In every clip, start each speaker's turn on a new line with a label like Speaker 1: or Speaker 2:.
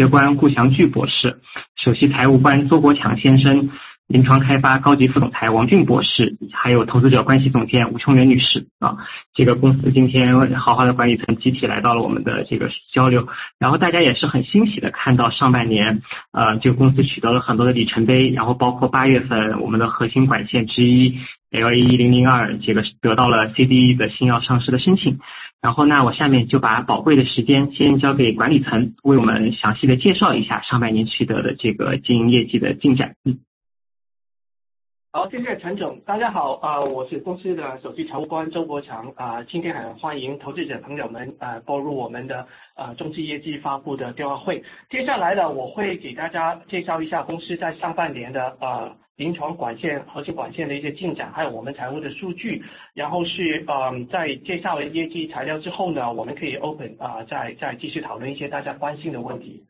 Speaker 1: 学官顾祥巨博士，首席财务官邹国强先生，临床开发高级副总裁王俊博士，还有投资者关系总监吴琼元女士啊。这个公司今天好好的管理层集体来到了我们的这个交流，然后大家也是很欣喜的看到上半年这个公司取得了很多的里程碑，然后包括8月份我们的核心管线之一 LAE002 这个得到了 CDE 的新药上市的申请。然后呢，我下面就把宝贵的时间先交给管理层，为我们详细的介绍一下上半年取得的这个经营业绩的进展。
Speaker 2: 好，谢谢陈总。大家好，我是公司的首席财务官周国强。今天很欢迎投资者朋友们拨入我们的中期业绩发布的电话会。接下来呢，我会给大家介绍一下公司在上半年的临床管线、核心管线的一些进展，还有我们财务的数据。然后是在介绍了业绩材料之后呢，我们可以 open 再继续讨论一些大家关心的问题。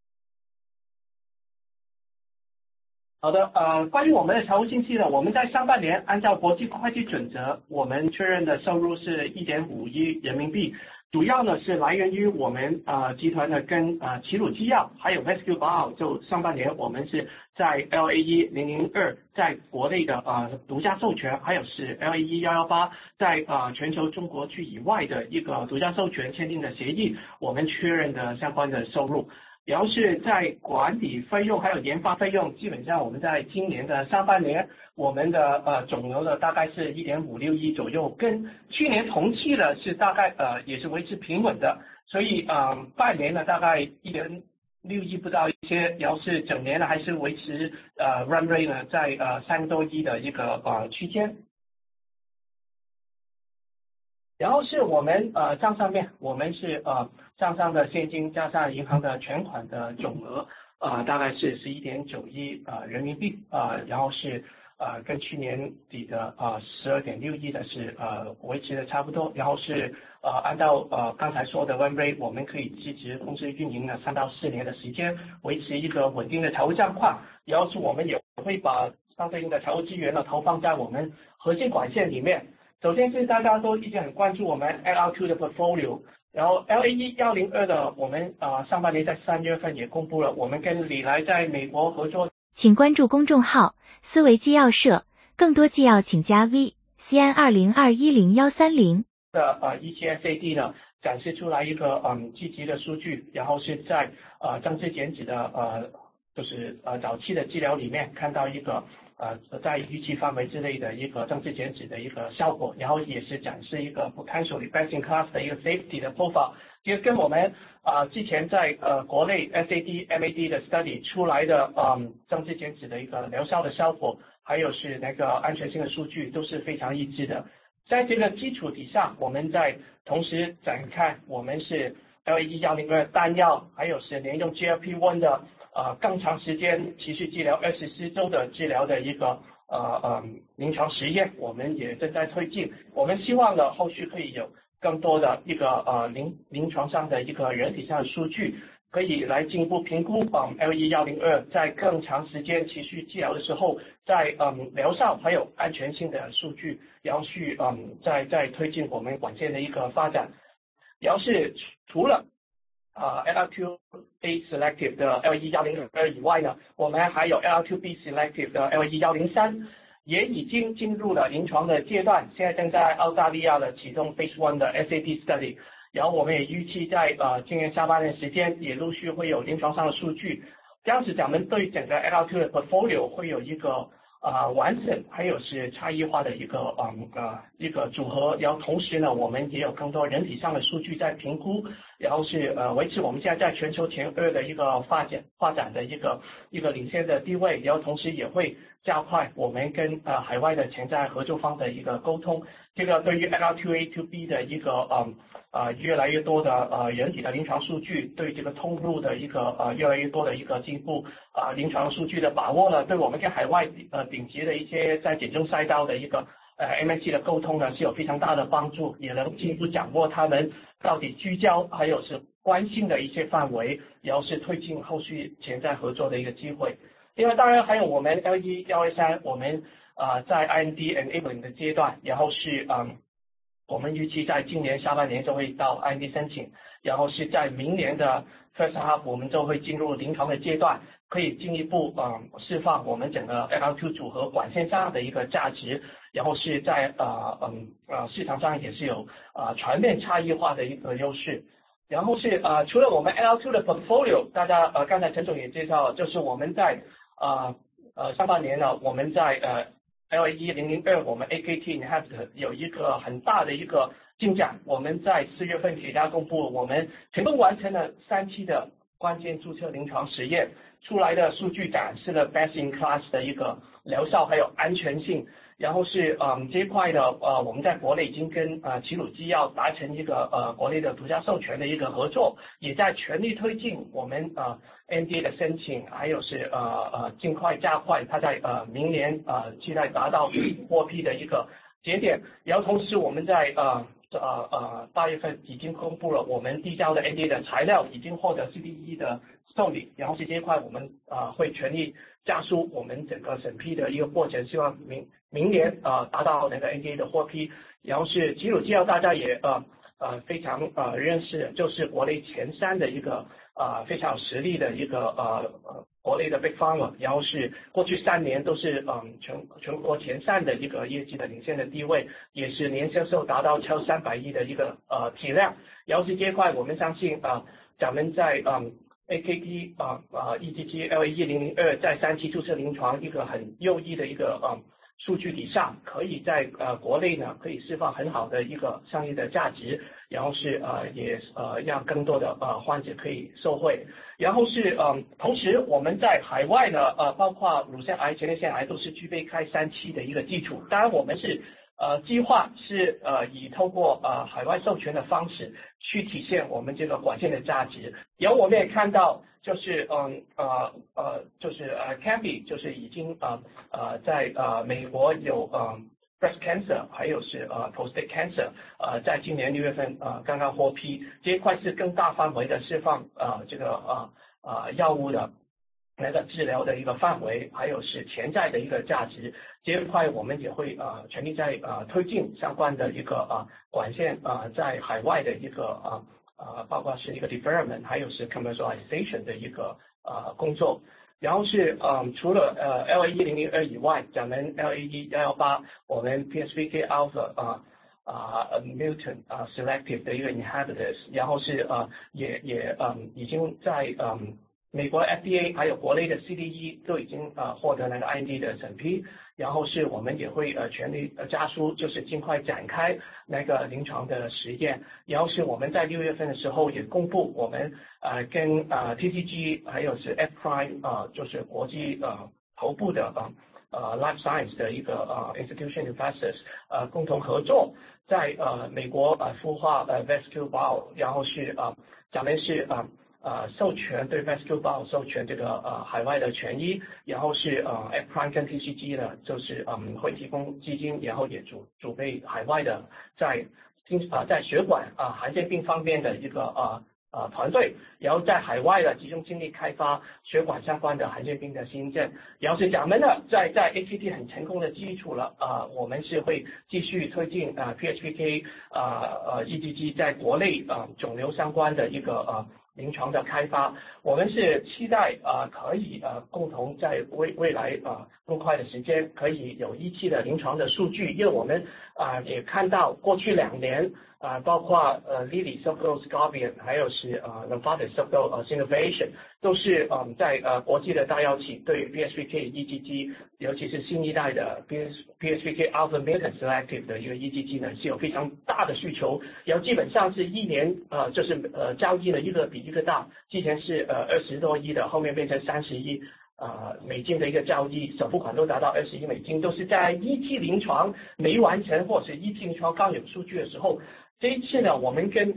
Speaker 2: 好的，关于我们的财务信息呢，我们在上半年按照国际会计准则，我们确认的收入是1.5亿人民币，主要呢是来源于我们集团的跟齐鲁制药还有 Rescue Bio， 就上半年我们是在 LAE002 在国内的独家授权，还有是 LAE118 在全球中国区以外的一个独家授权签订的协议，我们确认的相关的收入。然后是在管理费用还有研发费用，基本上我们在今年的上半年，我们的总额呢大概是1.56亿左右，跟去年同期呢是大概也是维持平稳的，所以半年呢大概1.6亿不到一些，然后是整年呢还是维持run rate 呢在3多亿的一个区间。然后是我们账上面，我们是账上的现金加上银行的全款的总额大概是11.9亿人民币然后是跟去年底的12.6亿的是维持的差不多，然后是按照刚才说的 run rate， 我们可以支持公司运营了3到4年的时间，维持一个稳定的财务状况。然后是我们也会把相对应的财务资源呢投放在我们核心管线里面。首先是大家都一直很关注我们 LR2 的 portfolio， 然后 LAE102 的我们上半年在3月份也公布了，我们跟礼来在美国合作。
Speaker 3: 请关注公众号思维纪要社，更多纪要请加 V CN20210130
Speaker 2: 的ECSAD 呢展示出来一个积极的数据，然后是在政治减脂的就是早期的治疗里面看到一个在预期范围之内的一个政治减脂的一个效果，然后也是展示一个 potentially best in class 的一个 safety 的 profile， 其实跟我们之前在国内 SAD、MAD 的 study 出来的政治减脂的一个疗效的效果，还有是那个安全性的数据都是非常一致的。在这个基础底下，我们在同时展开我们是 LAE102 单药，还有是连用 GLP-1 的更长时间持续治疗24周的治疗的一个临床实验，我们也正在推进。我们希望呢后续可以有更多的一个临床上的一个人体上的数据，可以来进一步评估LAE102 在更长时间持续治疗的时候，在疗效还有安全性的数据，然后去再推进我们管线的一个发展。然后是除了LR2A selective 的 LAE102 以外呢，我们还有 LR2B selective 的 LAE103 也已经进入了临床的阶段，现在正在澳大利亚的启动 Phase 1的 SAD study， 然后我们也预期在今年下半年时间也陆续会有临床上的数据，这样子咱们对整个 LR2 的 portfolio 会有一个完整还有是差异化的一个组合，然后同时呢我们也有更多人体上的数据在评估，然后是维持我们现在在全球前2的一个发展的一个领先的地位，然后同时也会加快我们跟海外的潜在合作方的一个沟通。这个对于 LR2A、2B 的一个越来越多的人体的临床数据，对这个通路的一个越来越多的一个进一步临床数据的把握呢，对我们跟海外顶级的一些在减重赛道的一个MNC 的沟通呢是有非常大的帮助，也能进一步掌握他们到底聚焦还有是关心的一些范围，然后是推进后续潜在合作的一个机会。另外当然还有我们 LAE123， 我们在 IND enabling 的阶段，然后是我们预计在今年下半年就会到 IND 申请，然后是在明年的 first half 我们就会进入临床的阶段，可以进一步释放我们整个 LR2 组合管线上的一个价值，然后是在市场上也是有全面差异化的一个优势。然后是除了我们 LR2 的 portfolio， 大家刚才陈总也介绍了，就是我们在上半年呢，我们在LAE002 我们 AKT inhibitor 有一个很大的一个进展，我们在4月份给大家公布，我们成功完成了3期的关键注册临床实验，出来的数据展示了 best in class 的一个疗效还有安全性。然后是这一块呢我们在国内已经跟齐鲁基药达成一个国内的独家授权的一个合作，也在全力推进我们NDA 的申请，还有是尽快加快它在明年期待达到获批的一个节点。然后同时我们在8月份已经公布了我们递交的 NDA 的材料已经获得 CDE 的受理，然后是这一块我们会全力加速我们整个审批的一个过程，希望明年达到那个 NDA 的获批。然后是齐鲁基药大家也非常认识，就是国内前3的一个非常有实力的一个国内的 Big Pharma， 然后是过去3年都是全国前3的一个业绩的领先的地位，也是年销售达到超300亿的一个体量。然后是这一块我们相信咱们在AKT EGG LAE002 在3期注册临床一个很优异的一个数据底下，可以在国内呢可以释放很好的一个商业的价值，然后是也让更多的患者可以受惠。然后是同时我们在海外呢包括乳腺癌、前列腺癌都是具备开3期的一个基础。当然我们是计划是以透过海外授权的方式去体现我们这个管线的价值。然后我们也看到就是就是 Cambly 就是已经在美国有breast cancer 还有是prostate cancer 在今年6月份刚刚获批，这一块是更大范围的释放这个药物的那个治疗的一个范围，还有是潜在的一个价值。这一块我们也会全力在推进相关的一个管线在海外的一个包括是一个 development 还有是 commercialization 的一个工作。然后是除了LAE002 以外，咱们 LAE118 我们 PSVK alpha mutant selective 的一个 inhibitors， 然后是也已经在美国 FDA 还有国内的 CDE 都已经获得那个 IND 的审批，然后是我们也会全力加速，就是尽快展开那个临床的实验。然后是我们在6月份的时候也公布我们跟TCG 还有是 F Prime 就是国际头部的Life Science 的一个Institution Investors 共同合作，在美国孵化Vascular Bio， 然后是咱们是授权对 Vascular Bio 授权这个海外的权益，然后是F Prime 跟 TCG 呢就是会提供基金，然后也储备海外的在血管罕见病方面的一个团队，然后在海外的集中精力开发血管相关的罕见病的新症。然后是咱们呢在 AKT 很成功的基础了我们是会继续推进PHPK EGG 在国内肿瘤相关的一个临床的开发。我们是期待可以共同在未来更快的时间可以有1期的临床的数据，因为我们也看到过去2年包括Lilly Subdose Scorpion 还有是Novartis Subdose Innovation 都是在国际的大药企对 PSVK EGG 尤其是新一代的 PSVK alpha mutant selective 的一个 EGG 呢是有非常大的需求，然后基本上是1年就是交易的一个比一个大，之前是20多亿的，后面变成30亿美金的一个交易，首付款都达到20亿美金，都是在1期临床没完成或是1期临床刚有数据的时候。这一次呢我们跟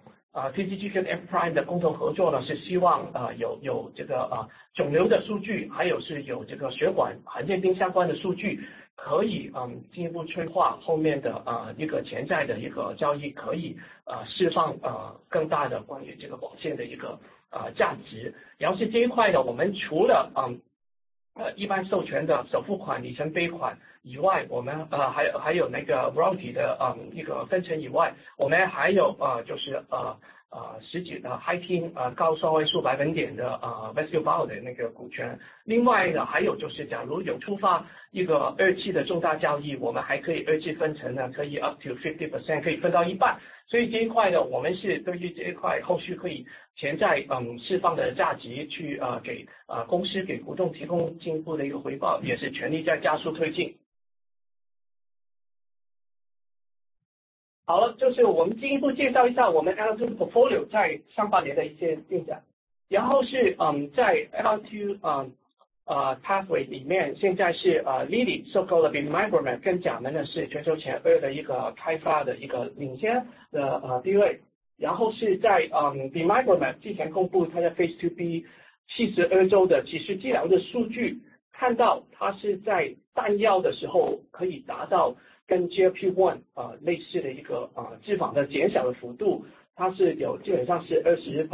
Speaker 2: TCG 跟 F Prime 的共同合作呢是希望有这个肿瘤的数据，还有是有这个血管罕见病相关的数据，可以进一步催化后面的一个潜在的一个交易，可以释放更大的关于这个管线的一个价值。然后是这一块呢我们除了一般授权的首付款、里程碑款以外，我们还有那个 royalty 的一个分成以外，我们还有就是十几high teen 高双位数百分点的Vesco Bio 的那个股权。另外呢，还有就是假如有触发一个二期的重大交易，我们还可以二期分成呢，可以 up to 50%， 可以分到一半。所以这一块呢，我们是对于这一块后续可以潜在释放的价值去给公司给股东提供进一步的一个回报，也是全力在加速推进。好了，就是我们进一步介绍一下我们 L2 portfolio 在上半年的一些进展，然后是在 L2 pathway 里面，现在是Lilly 收购了 Bimagrumab 跟甲门呢是全球前2的一个开发的一个领先的地位，然后是在Bimagrumab 之前公布它的 Phase 2B 72周的其实治疗的数据，看到它是在弹药的时候可以达到跟 GLP-1 类似的一个脂肪的减小的幅度，它是有基本上是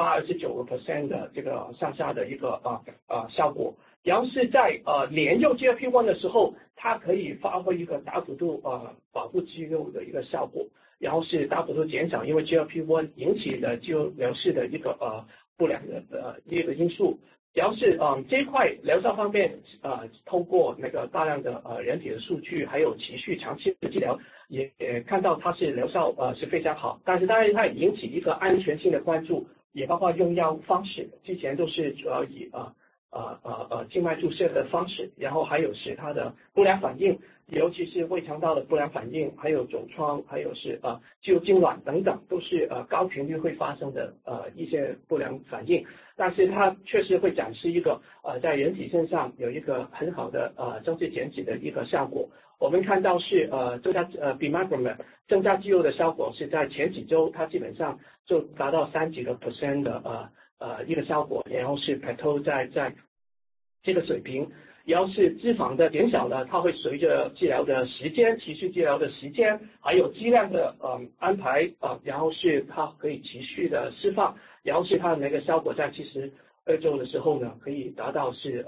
Speaker 2: 28-29% 的这个上下的一个效果。然后是在连用 GLP-1 的时候，它可以发挥一个大幅度保护肌肉的一个效果，然后是大幅度减少因为 GLP-1 引起的肌肉流失的一个不良的一个因素。然后是这一块疗效方面通过那个大量的人体的数据，还有持续长期的治疗，也看到它是疗效是非常好，但是当然它也引起一个安全性的关注，也包括用药方式，之前都是主要以静脉注射的方式，然后还有是它的不良反应，尤其是胃肠道的不良反应，还有肿疮，还有是肌肉痉挛等等，都是高频率会发生的一些不良反应。但是它确实会展示一个在人体身上有一个很好的增肌减脂的一个效果。我们看到是增加Bimagrumab 增加肌肉的效果是在前几周，它基本上就达到30几个%的一个效果，然后是 plateau 在这个水平，然后是脂肪的减小呢，它会随着治疗的时间、持续治疗的时间，还有剂量的安排然后是它可以持续的释放，然后是它的那个效果在72周的时候呢，可以达到是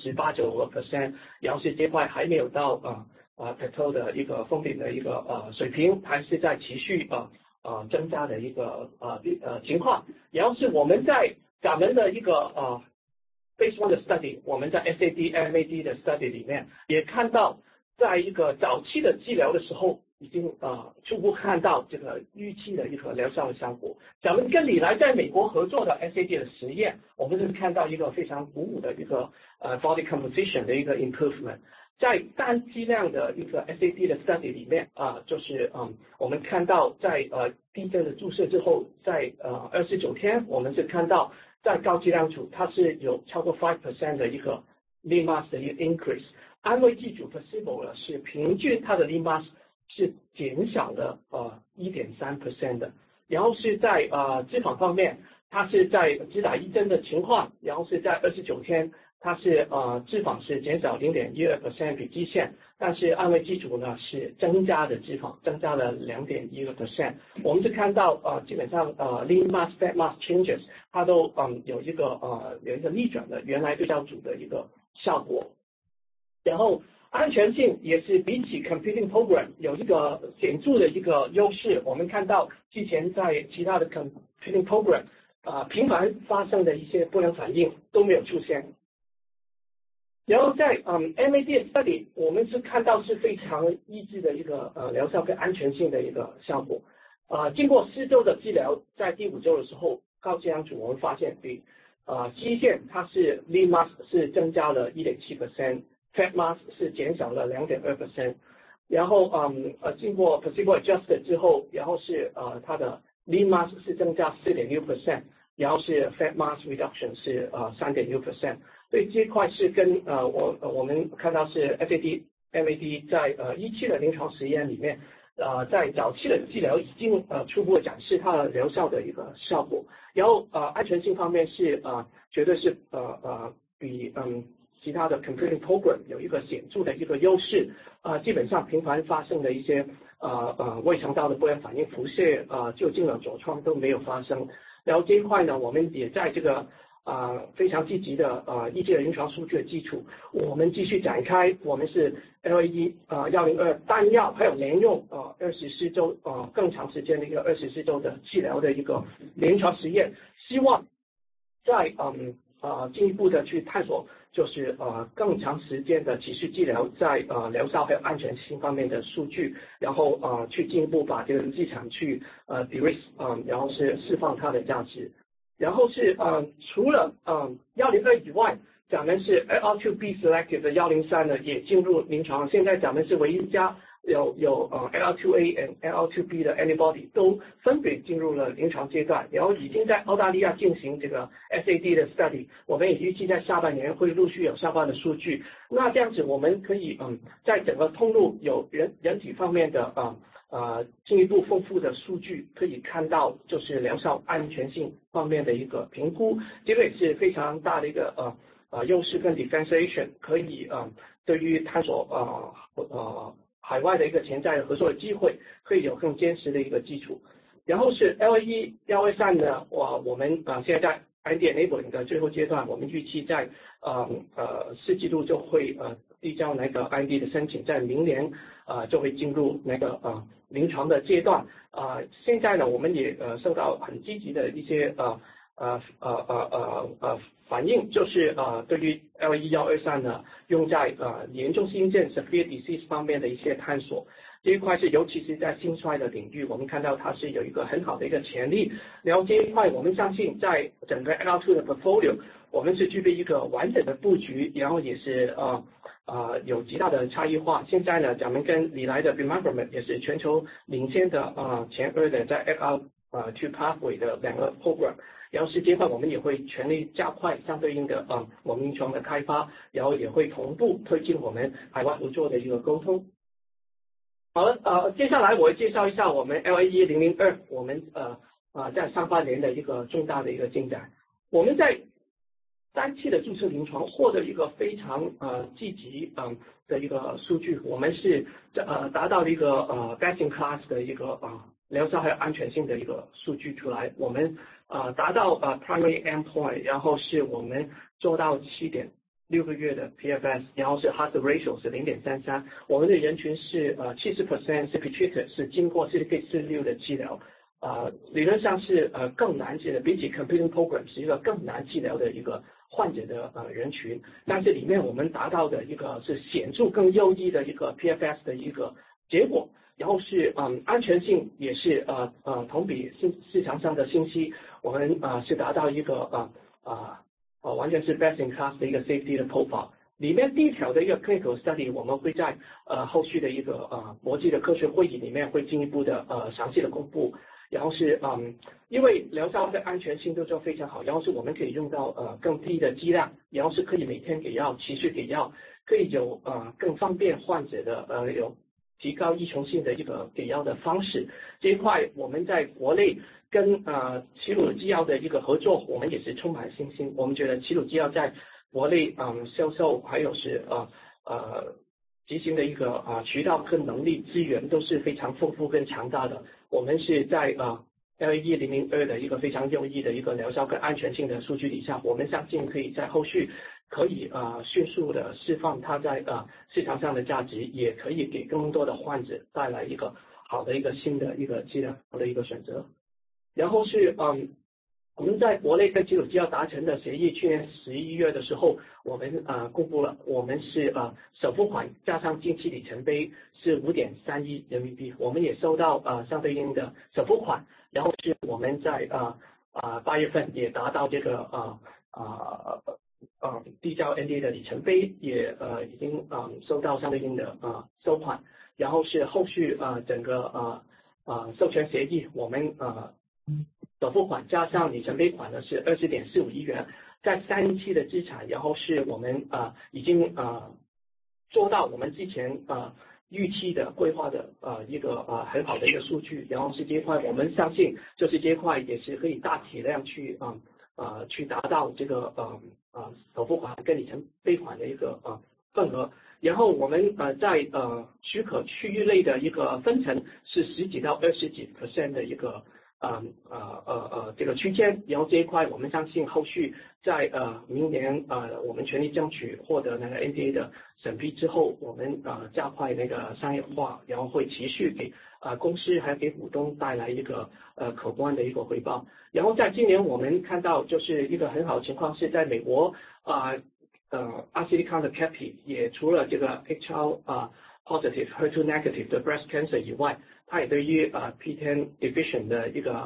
Speaker 2: 28-29%，然后是这块还没有到plateau 的一个封顶的一个水平，还是在持续增加的一个情况。然后是我们在咱们的一个Phase 1的 study， 我们在 SAD、MAD 的 study 里面也看到，在一个早期的治疗的时候，已经初步看到这个预期的一个疗效的效果。咱们跟李来在美国合作的 SAD 的实验，我们是看到一个非常鼓舞的一个body composition 的一个 improvement。在单剂量的一个 SAD 的 study 里面就是我们看到在第一针的注射之后，在29天，我们是看到在高剂量组它是有超过 5% 的一个 lean mass 的一个 increase， 安慰剂组 placebo 呢是平均它的 lean mass 是减小了1.3% 的，然后是在脂肪方面，它是在只打一针的情况，然后是在29天。它是脂肪是减少 0.12% 比基线，但是安慰剂组呢是增加的脂肪，增加了 2.1%。我们是看到基本上lean mass fat mass changes 它都有一个逆转的原来对照组的一个效果。然后安全性也是比起 competing program 有一个显著的一个优势。我们看到之前在其他的 competing program 频繁发生的一些不良反应都没有出现。然后在MAD study 我们是看到是非常一致的一个疗效跟安全性的一个效果。经过4周的治疗，在第5周的时候，高剂量组我们发现比基线它是 lean mass 是增加了 1.7%， fat mass 是减小了 2.2%， 然后经过 placebo adjusted 之后，然后是它的 lean mass 是增加 4.6%， 然后是 fat mass reduction 是3.6%。所以这块是跟我们看到是 SAD、MAD 在17的临床实验里面，在早期的治疗已经初步展示它的疗效的一个效果。然后安全性方面是绝对是比其他的 competing program 有一个显著的一个优势。基本上频繁发生的一些胃肠道的不良反应、腹泻、就痉挛、肿疮都没有发生。然后这一块呢，我们也在这个非常积极的一届临床数据的基础，我们继续展开我们是 LAE102 单药还有连用24周更长时间的一个24周的治疗的一个临床实验，希望在进一步的去探索，就是更长时间的持续治疗在疗效还有安全性方面的数据，然后去进一步把这个机场去de-risk 然后是释放它的价值。然后是除了102以外，咱们是 LR2B selective 的103呢也进入临床，现在咱们是唯一一家有LR2A and LR2B 的 antibody 都分别进入了临床阶段，然后已经在澳大利亚进行这个 SAD 的 study， 我们也预计在下半年会陆续有相关的数据。那这样子我们可以在整个通路有人体方面的进一步丰富的数据，可以看到就是疗效安全性方面的一个评估，这个也是非常大的一个优势跟 differentiation， 可以对于探索海外的一个潜在的合作的机会，可以有更坚实的一个基础。然后是 LAE123呢，我们现在在 IND enabling 的最后阶段，我们预期在4季度就会递交那个 IND 的申请，在明年就会进入那个临床的阶段。现在呢，我们也受到很积极的一些反应，就是对于 LAE123呢，用在严重心症 severe disease 方面的一些探索。这一块是尤其是在心衰的领域，我们看到它是有一个很好的一个潜力。然后这一块我们相信在整个 LR2 的 portfolio， 我们是具备一个完整的布局，然后也是有极大的差异化。现在呢，咱们跟李来的 bimagrumab 也是全球领先的前2的在 LR2 pathway 的2个 program。然后是这块我们也会全力加快相对应的我们临床的开发，然后也会同步推进我们海外合作的一个沟通。好了，接下来我会介绍一下我们 LAE002 我们在上半年的一个重大的一个进展。我们在3期的注册临床获得一个非常积极的一个数据，我们是达到了一个best in class 的一个疗效还有安全性的一个数据出来。我们达到primary endpoint， 然后是我们做到7.6个月的 PFS， 然后是 hazard ratio 是 0.33， 我们的人群是70% 是 pretreated， 是经过 CDK4/6的治疗，理论上是更难治的，比起 competing program 是一个更难治疗的一个患者的人群，但是里面我们达到的一个是显著更优异的一个 PFS 的一个结果，然后是安全性也是同比市场上的信息，我们是达到一个完全是 best in class 的一个 safety 的 profile。里面第一条的一个 clinical study， 我们会在后续的一个国际的科学会议里面会进一步的详细的公布。然后是因为疗效的安全性都做非常好，然后是我们可以用到更低的剂量，然后是可以每天给药，持续给药，可以有更方便患者的有提高依从性的一个给药的方式。这一块我们在国内跟齐鲁制药的一个合作，我们也是充满信心。我们觉得齐鲁制药在国内销售还有是执行的一个渠道跟能力资源都是非常丰富跟强大的。我们是在LAE002 的一个非常优异的一个疗效跟安全性的数据底下，我们相信可以在后续可以迅速的释放它在市场上的价值，也可以给更多的患者带来一个好的一个新的一个治疗的一个选择。然后是我们在国内跟齐鲁制药达成的协议，去年11月的时候，我们公布了，我们是首付款加上近期里程碑是5.3亿人民币，我们也收到相对应的首付款，然后是我们在8月份也达到这个递交 NDA 的里程碑，也已经收到相对应的收款，然后是后续整个授权协议，我们首付款加上里程碑款呢是20.45亿元，在3期的资产，然后是我们已经做到我们之前预期的规划的一个很好的一个数据，然后是这一块我们相信就是这一块也是可以大体量去达到这个首付款跟里程碑款的一个份额。然后我们在许可区域内的一个分成是10几到20几% 的一个这个区间，然后这一块我们相信后续在明年我们全力争取获得那个 NDA 的审批之后，我们加快那个商业化，然后会持续给公司还有给股东带来一个可观的一个回报。然后在今年我们看到就是一个很好的情况是在美国阿斯利康的 CAPI 也除了这个 HR positive HER2 negative 的 breast cancer 以外，它也对于PTEN deficient 的一个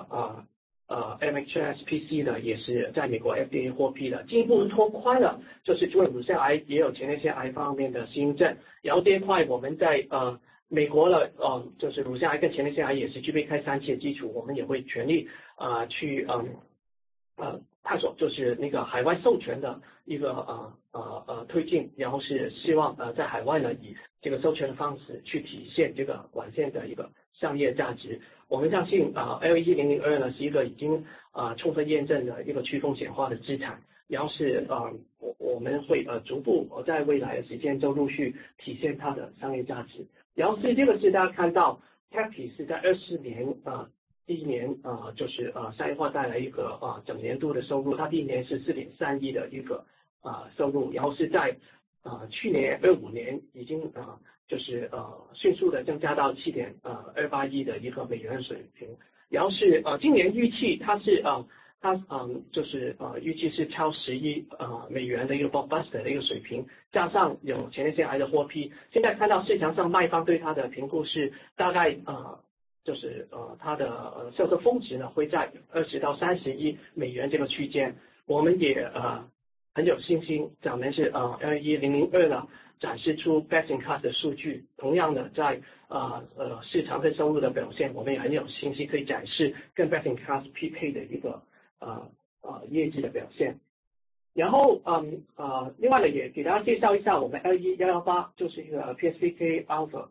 Speaker 2: MHSPC 的也是在美国 FDA 获批的，进一步拓宽了就是除了乳腺癌也有前列腺癌方面的适应症，然后这一块我们在美国了就是乳腺癌跟前列腺癌也是具备开3期的基础，我们也会全力去探索就是那个海外授权的一个推进，然后是希望在海外呢以这个授权的方式去体现这个管线的一个商业价值。我们相信LE1002呢是一个已经充分验证的一个去风险化的资产，然后是我们会逐步在未来的时间就陆续体现它的商业价值。然后是这个是大家看到 CAPI 是在24年第一年就是商业化带来一个整年度的收入，它第一年是4.3亿的一个收入，然后是在去年25年已经就是迅速的增加到7.28亿的一个美元水平，然后是今年预期它是就是预计是超10亿美元的一个 blockbuster 的一个水平，加上有前列腺癌的获批，现在看到市场上卖方对它的评估是大概就是它的销售峰值呢会在20到30亿美元这个区间，我们也很有信心，咱们是LE1002呢展示出 best in class 的数据，同样的在市场跟收入的表现，我们也很有信心可以展示跟 best in class 匹配的一个业绩的表现。然后另外呢也给大家介绍一下我们 LE118就是一个 PSVK Alpha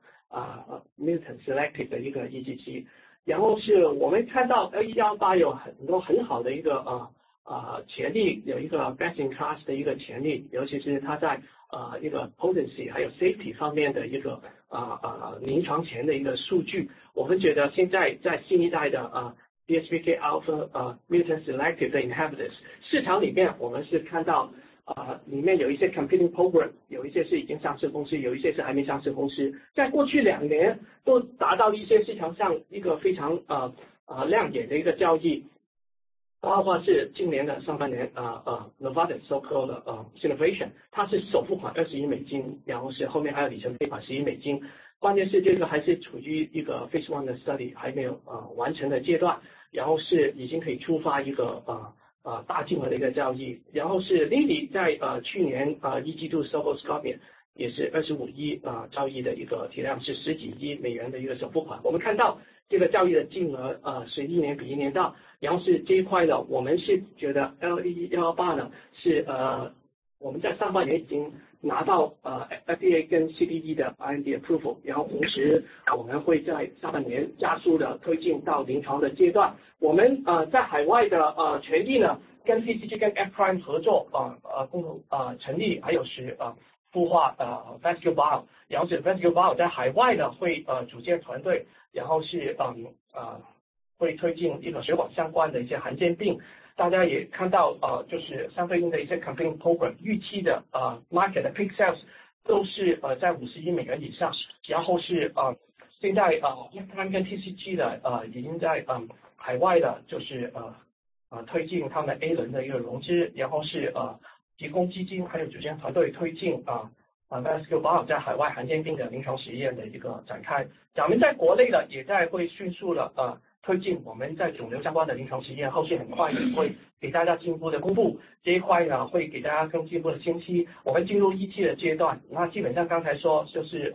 Speaker 2: mutant selective 的一个EGG， 然后是我们看到 LE118有很多很好的一个潜力，有一个 best in class 的一个潜力，尤其是它在一个 potency 还有 safety 方面的一个临床前的一个数据，我们觉得现在在新一代的PSVK Alpha mutant selective 的 inhibitors 市场里面，我们是看到里面有一些 competing program， 有一些是已经上市公司，有一些是还没上市公司，在过去2年都达到一些市场上一个非常亮眼的一个交易，包括是今年的上半年Novartis so called Innovation， 它是首付款20亿美金，然后是后面还有里程碑款10亿美金，关键是这个还是处于一个 Phase 1的 study 还没有完成的阶段，然后是已经可以触发一个大金额的一个交易，然后是 Lilly 在去年一季度 Soho Scorpion 也是25亿交易的一个体量，是10几亿美元的一个首付款，我们看到这个交易的金额是一年比一年大，然后是这一块呢，我们是觉得 LE118呢是我们在上半年已经拿到FDA 跟 CDE 的 IND approval， 然后同时我们会在下半年加速的推进到临床的阶段。我们在海外的权益呢，跟 PCG 跟 F-Prime 合作共同成立，还有是孵化Vascular Bio， 然后是 Vascular Bio 在海外呢会组建团队，然后是会推进一个血管相关的一些罕见病。大家也看到就是三肺因的一些 campaign program 预期的market 的 peak sales 都是在50亿美元以上，然后是现在F-Prime 跟 TCG 的已经在海外的就是推进他们 A 轮的一个融资，然后是提供基金还有组建团队推进Vascular Bio 在海外罕见病的临床实验的一个展开。咱们在国内的也在会迅速的推进我们在肿瘤相关的临床实验，后续很快也会给大家进一步的公布，这一块呢会给大家更进一步的信息。我们进入1期的阶段，那基本上刚才说就是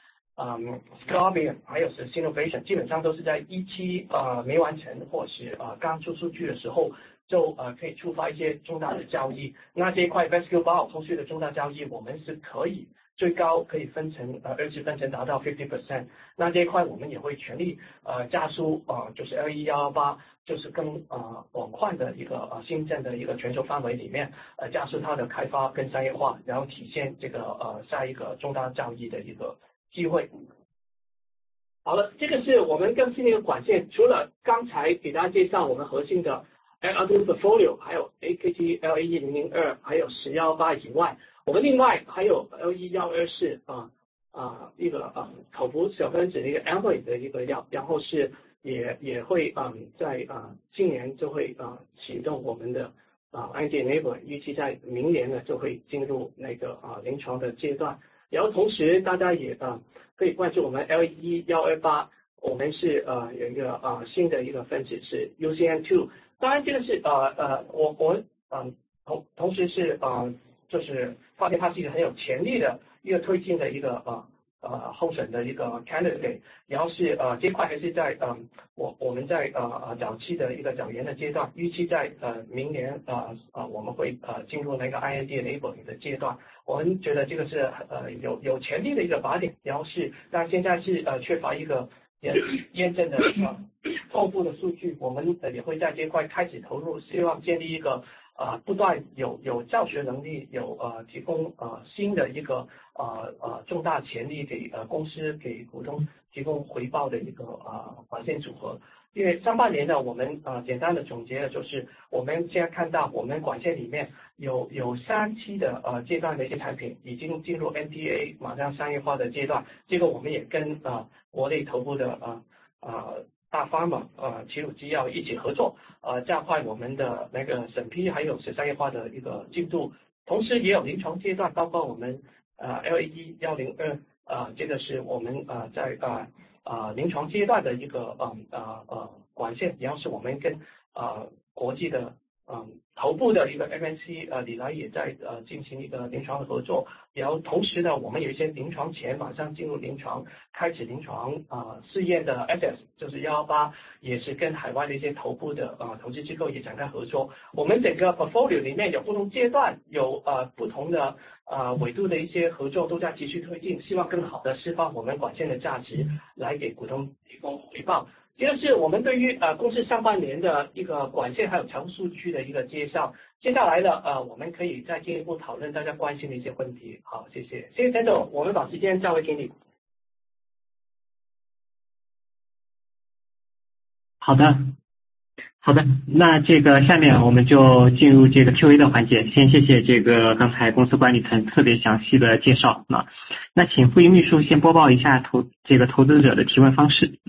Speaker 2: Scorpion 还有是 Innovation 基本上都是在1期没完成或是刚出数据的时候就可以触发一些重大的交易。那这一块 Vascular Bio 后续的重大交易，我们是可以最高可以分成20分成达到 50%， 那这一块我们也会全力加速就是 LE118 就是更广泛的一个新增的一个全球范围里面加速它的开发跟商业化，然后体现这个下一个重大交易的一个机会。 好了，这个是我们更新的一个管线，除了刚才给大家介绍我们核心的 LRT portfolio， 还有 AKT LAE002， 还有1018以外，我们另外还有 LE124一个口服小分子的一个 amyloid 的一个药，然后是也会在今年就会启动我们的IND enabling， 预计在明年呢就会进入那个临床的阶段。然后同时大家也可以关注我们 LE128， 我们是有一个新的一个分子是 UCN2， 当然这个是我同时是就是发现它是一个很有潜力的一个推进的一个候选的一个 candidate， 然后是这块还是在我们在早期的一个找研的阶段，预期在明年我们会进入那个 IND enabling 的阶段。我们觉得这个是有潜力的一个靶点，然后是但现在是缺乏一个验证的丰富的数据，我们也会在这块开始投入，希望建立一个不断有教学能力，有提供新的一个重大潜力给公司给股东提供回报的一个管线组合。因为上半年呢，我们简单的总结了，就是我们现在看到我们管线里面有3期的阶段的一些产品已经进入 NDA 马上商业化的阶段，这个我们也跟国内头部的大 pharma 齐鲁机药一起合作，加快我们的那个审批还有商业化的一个进度，同时也有临床阶段，包括我们LAE102这个是我们在临床阶段的一个管线，然后是我们跟国际的头部的一个 MNC 李来也在进行一个临床的合作，然后同时呢，我们有一些临床前马上进入临床，开始临床试验的 SS 就是118，也是跟海外的一些头部的投资机构也展开合作。我们整个 portfolio 里面有不同阶段，有不同的纬度的一些合作都在继续推进，希望更好的释放我们管线的价值，来给股东提供回报。这个是我们对于公司上半年的一个管线还有财务数据的一个介绍。接下来呢我们可以再进一步讨论大家关心的一些问题。好，谢谢陈总，我们把时间交回给你。
Speaker 1: 好的，那这个下面我们就进入这个 Q&A 的环节。先谢谢这个刚才公司管理层特别详细的介绍。那请副营秘书先播报一下投资者的提问方式。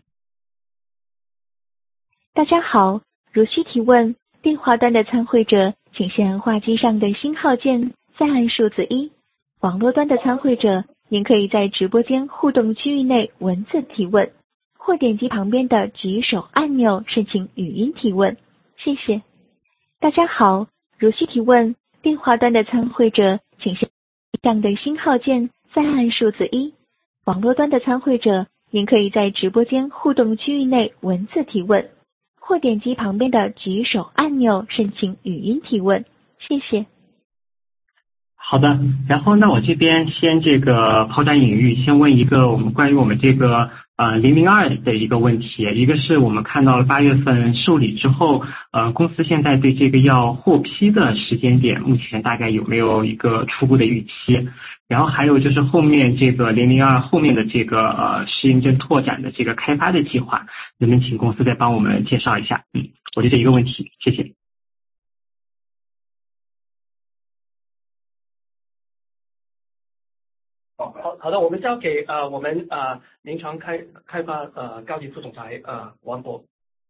Speaker 3: 大家好，如需提问，电话端的参会者请先按话机上的星号键，再按数字1。网络端的参会者，您可以在直播间互动区域内文字提问，或点击旁边的举手按钮申请语音提问。谢谢。大家好，如需提问，电话端的参会者请先按上的星号键，再按数字1。网络端的参会者，您可以在直播间互动区域内文字提问，或点击旁边的举手按钮申请语音提问。谢谢。
Speaker 1: 好的，然后那我这边先这个抛砖引玉，先问一个关于我们这个002的一个问题。一个是我们看到了8月份受理之后，公司现在对这个药获批的时间点，目前大概有没有一个初步的预期？然后还有就是后面这个002后面的这个适应症拓展的这个开发的计划，能不能请公司再帮我们介绍一下？我就这一个问题，谢谢。
Speaker 2: 好的，我们交给我们临床开发高级副总裁王博。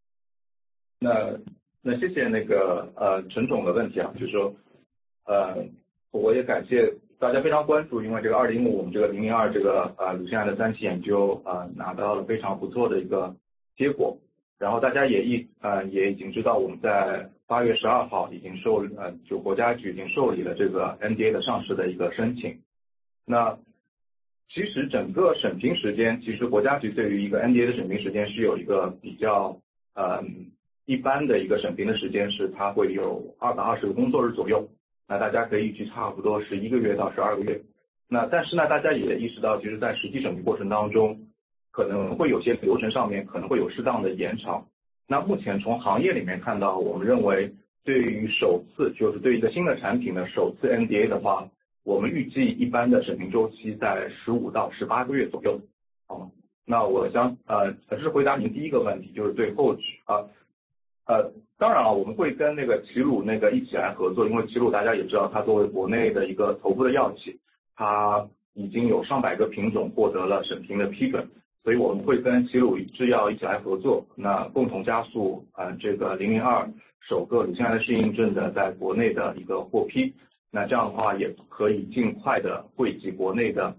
Speaker 4: 那谢谢那个陈总的问题啊，就是说我也感谢大家非常关注，因为这个2015我们这个002这个乳腺癌的3期研究拿到了非常不错的一个结果，然后大家也已经知道我们在8月12号已经就国家局已经受理了这个 NDA 的上市的一个申请。那其实整个审评时间，其实国家局对于一个 NDA 的审评时间是有一个比较一般的一个审评的时间是它会有220个工作日左右，那大家可以预计差不多是1个月到12个月。那但是呢，大家也意识到，其实在实际审批过程当中，可能会有些流程上面可能会有适当的延长。那目前从行业里面看到，我们认为对于就是对一个新的产品的首次 NDA 的话，我们预计一般的审评周期在15到18个月左右。 那我想这是回答您第一个问题，就是对后续当然了，我们会跟那个齐鲁那个一起来合作，因为齐鲁大家也知道，它作为国内的一个头部的药企，它已经有上百个品种获得了审评的批准，所以我们会跟齐鲁制药一起来合作，那共同加速这个002首个乳腺癌的适应症的在国内的一个获批。那这样的话也可以尽快的惠及国内的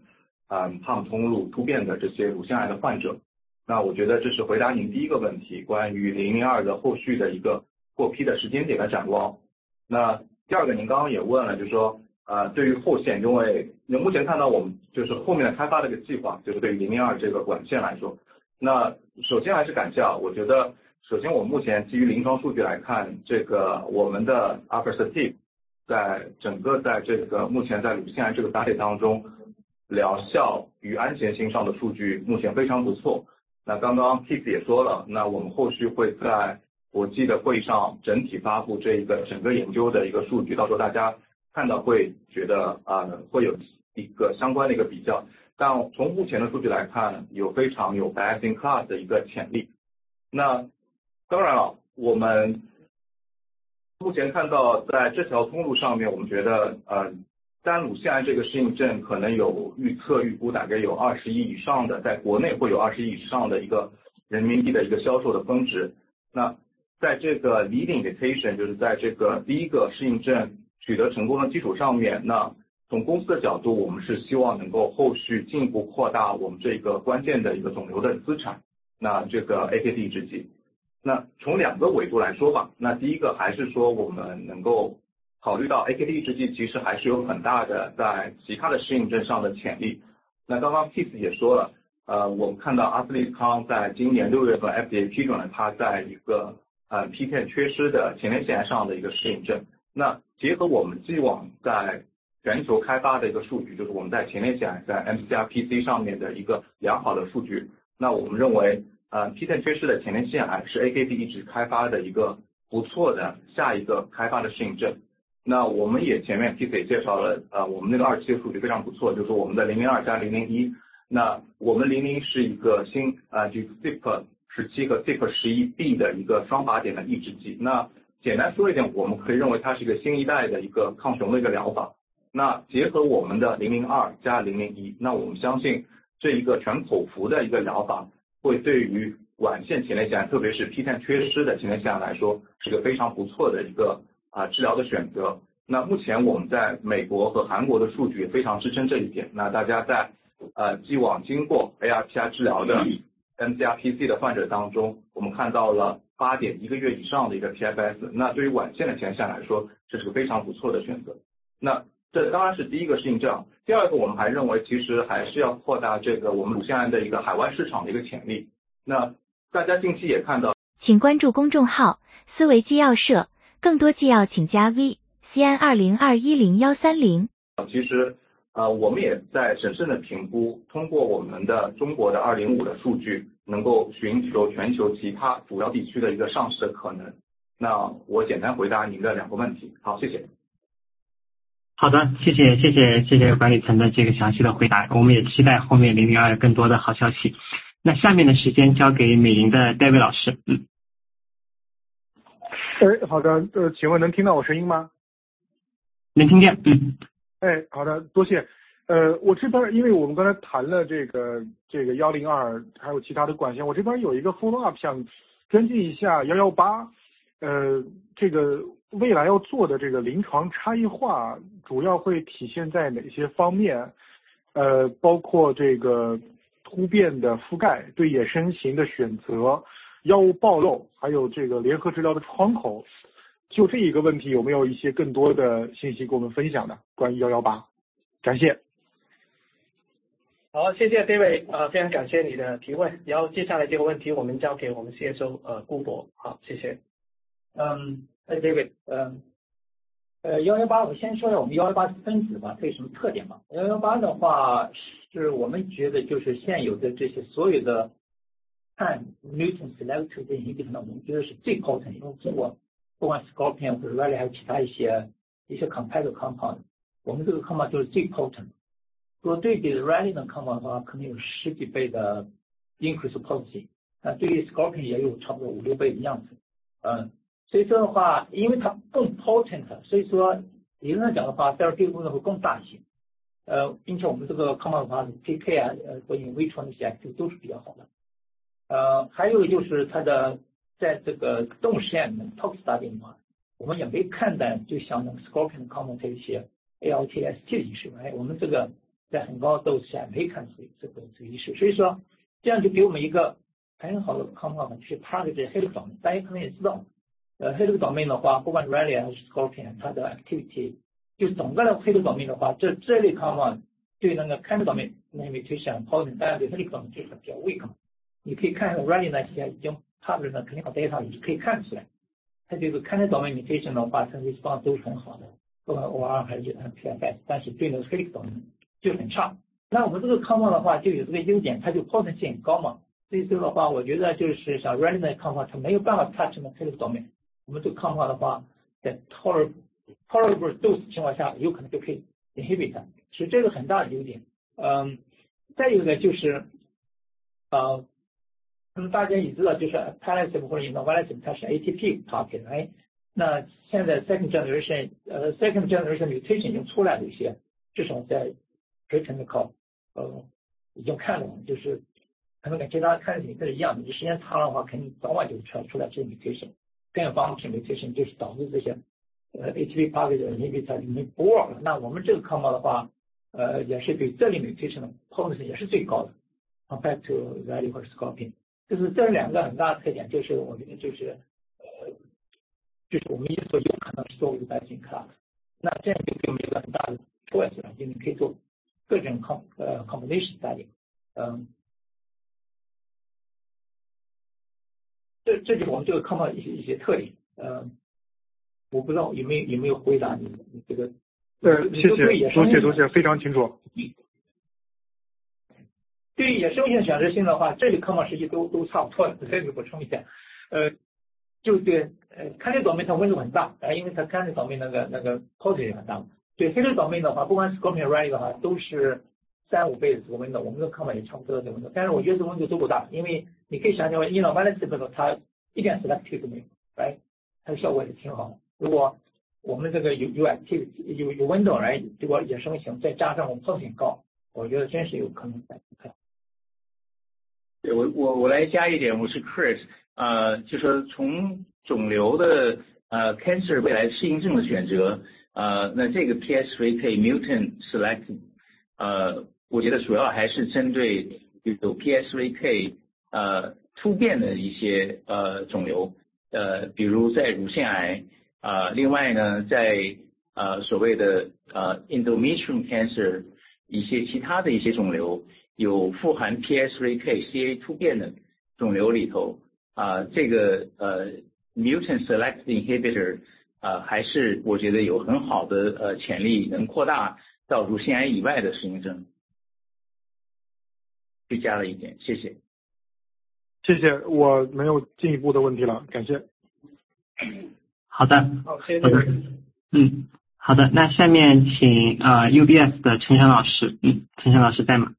Speaker 4: PAM 通路突变的这些乳腺癌的患者。那我觉得这是回答您第一个问题，关于002的后续的一个获批的时间点的展望。那第二个您刚刚也问了，就是说对于后线，因为目前看到我们就是后面的开发的一个计划，就是对于002这个管线来说，那首先还是感谢我觉得首先我们目前基于临床数据来看，这个我们的 Apresertib 在整个在这个目前在乳腺癌这个搭配当中，疗效与安全性上的数据目前非常不错。那刚刚 Keith 也说了，那我们后续会在国际的会议上整体发布这一个整个研究的一个数据，到时候大家看到会觉得会有一个相关的一个比较。但从目前的数据来看，非常有 best in class 的一个潜力。那当然了，我们目前看到在这条通路上面，我们觉得单乳腺癌这个适应症可能有预估大概有20亿以上的，在国内会有20亿以上的一个人民币的一个销售的峰值。那在这个 leading indication 就是在这个第一个适应症取得成功的基础上面，那从公司的角度，我们是希望能够后续进一步扩大我们这个关键的一个肿瘤的资产，那这个 AKT 抑制剂。那从两个维度来说吧，那第一个还是说我们能够考虑到 AKT 抑制剂其实还是有很大的在其他的适应症上的潜力。那刚刚 Keith 也说了，我们看到阿斯利康在今年6月份 FDA 批准了它在一个PTEN 缺失的前列腺癌上的一个适应症。那结合我们既往在全球开发的一个数据，就是我们在前列腺癌在 MCRPC 上面的一个良好的数据，那我们认为PTEN 缺失的前列腺癌是 AKT 抑制开发的一个不错的下一个开发的适应症。那我们也前面 Keith 也介绍了我们那个27的数据非常不错，就是我们的002加001，那我们001是一个新就是 CYP17 和 CYP11B 的一个双靶点的抑制剂。那简单说一点，我们可以认为它是一个新一代的一个抗雄的一个疗法。那结合我们的002加001，那我们相信这一个全口服的一个疗法会对于晚线前列腺癌，特别是 PTEN 缺失的前列腺癌来说，是个非常不错的一个治疗的选择。那目前我们在美国和韩国的数据也非常支撑这一点。那大家在既往经过 ARPI 治疗的 MCRPC 的患者当中，我们看到了8.1个月以上的一个 PFS。那对于晚线的前列腺来说，这是个非常不错的选择。那这当然是第一个适应症。第二个，我们还认为其实还是要扩大这个我们乳腺癌的一个海外市场的一个潜力。那大家近期也看到，
Speaker 5: 请关注公众号思维纪要社，更多纪要请加 V CN20210130。
Speaker 4: 其实我们也在审慎的评估，通过我们的中国的205的数据，能够寻求全球其他主要地区的一个上市的可能。那我简单回答您的2个问题。好，谢谢。
Speaker 1: 好的，谢谢管理层的这个详细的回答，我们也期待后面002更多的好消息。那下面的时间交给美林的 David 老师。
Speaker 6: 好的，请问能听到我声音吗？
Speaker 1: 能听见。
Speaker 6: 好的，多谢。我这边因为我们刚才谈了这个102还有其他的管线，我这边有一个 follow up 想跟进一下118，这个未来要做的这个临床差异化主要会体现在哪些方面？包括这个突变的覆盖、对衍生型的选择、药物暴露，还有这个联合治疗的窗口。就这一个问题，有没有一些更多的信息跟我们分享的？关于118，感谢。
Speaker 2: 好，谢谢 David， 非常感谢你的提问。然后接下来这个问题我们交给我们 CSO 顾博。好，谢谢。
Speaker 7: David， 118我先说一下我们118分子吧，它有什么特点嘛？118的话是我们觉得就是现有的这些所有的pan mutant selective inhibitor 呢，我们觉得是最 potent， 因为经过不管 Scorpion 或者 Rally 还有其他一些 competitor compound， 我们这个 compound 就是最 potent。如果对比 Rally 的 compound 的话，可能有10几倍的 increase potency， 对于 Scorpion 也有差不多5-6倍的样子。所以说的话，因为它更 potent， 所以说理论上讲的话 therapeutic 功能会更大一些。并且我们这个 compound 的话 PK 啊或者 in vitro 那些 activity 都是比较好的。还有就是它的在这个动物实验里面 tox study 的话，我们也没看到就像那个 Scorpion compound 这些 ALT、ST 的仪式，我们这个在很高度下没看出这个仪式，所以说这样就给我们一个很好的 compound 去 target 这 Helical domain。大家可能也知道，Helical domain 的话，不管 Rallye 还是 Scorpion， 它的 activity 就整个的 Helical domain 的话，这类 compound 对那个 Cancer domain 那 mutation potent， 当然对 Helical domain 就是比较 weak。你可以看 Rallye 那些已经 published 的 clinical data 也可以看出来，它这个 Cancer domain mutation 的话，它 response 都是很好的，不管 OR 还是 PFS， 但是对那个 Helical domain 就很差。那我们这个 compound 的话就有这个优点，它就 potency 很高嘛。所以说的话，我觉得就是像 Rallye 的 compound 它没有办法 touch 那 Helical domain， 我们这个 compound 的话，在 tolerable dose 情况下，有可能就可以 inhibit 它，所以这个很大的优点。再一个就是那么大家也知道，就是 Palliative 或者 Inavolisib 它是 ATP target， 那现在 second generation mutation 已经出来了一些，至少在 preclinical 已经看了，就是可能跟其他看的是一样的，你时间长的话，肯定早晚就出来这些 mutation， 更有方面 mutation 就是导致这些ATP target inhibitor 里面不 work。那我们这个 compound 的话，也是对这类 mutation 的 potency 也是最高的 ，compared to Rallye 或者 Scorpion。就是这两个很大的特点，就是我觉得就是我们说有可能是作为best in class， 那这样就给我们一个很大的 choice 了，就你可以做各种combination study。这就是我们这个 compound 一些特点。我不知道有没有回答你这个。
Speaker 6: 谢谢，多谢，非常清楚。
Speaker 7: 对于野生性选择性的话，这里compound实际都差不多的，这个补充一下。就对Cancer domain 它温度很大，因为它Cancer domain那个 potency 很大。对Helical domain 的话，不管是 Scorpion Rallye 的话，都是3-5倍的这个温度，我们的 compound 也差不多的温度，但是我觉得这个温度都不大，因为你可以想象Inavolisib 它一点 selective 都没有，它的效果也挺好的。如果我们这个有 activity 有温度结果野生型，再加上我们 potency 高，我觉得真是有可能的。
Speaker 8: 对，我来加一点，我是 Chris， 就说从肿瘤的cancer 未来适应症的选择，那这个 PI3K mutant select， 我觉得主要还是针对有 PI3K 突变的一些肿瘤，比如在乳腺癌，另外呢，在所谓的endometrium cancer 一些其他的一些肿瘤。有富含 PI3K CA 突变的肿瘤里头，这个mutant select inhibitor 还是我觉得有很好的潜力，能扩大到乳腺癌以外的适应症。就加了一点，谢谢。
Speaker 6: 谢谢，我没有进一步的问题了，感谢。
Speaker 1: 好的，
Speaker 7: 好，谢谢。
Speaker 1: 好的，那下面请UBS 的陈翔老师，陈翔老师在吗？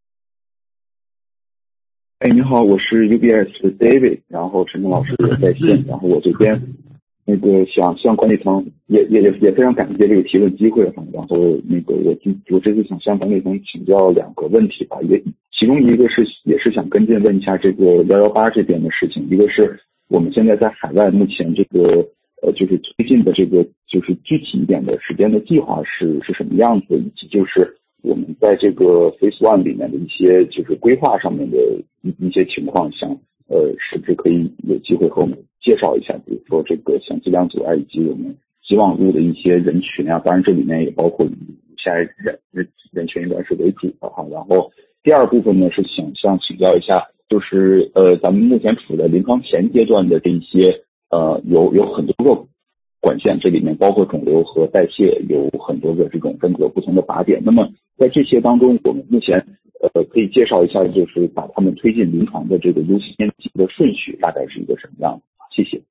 Speaker 9: 你好，我是 UBS 的 David， 然后陈晨老师也在线，然后我这边想向管理层也非常感谢这个提问机会哈，然后我这次想向管理层请教2个问题吧，其中一个也是想跟进问一下这个118这边的事情，一个是我们现在在海外目前这个就是推进的这个就是具体一点的时间的计划是什么样子，以及就是我们在这个 Phase 1里面的一些就是规划上面的一些情况，想是不是可以有机会和我们介绍一下，比如说这个像剂量阻碍以及我们希望入的一些人群啊，当然这里面也包括现在人群应该是为主的哈。然后第二部分呢是想请教一下，就是咱们目前处在临床前阶段的这一些有很多个管线，这里面包括肿瘤和代谢，有很多个这种分隔不同的靶点。那么在这些当中，我们目前可以介绍一下，就是把他们推进临床的这个优先级的顺序大概是一个什么样的？谢谢。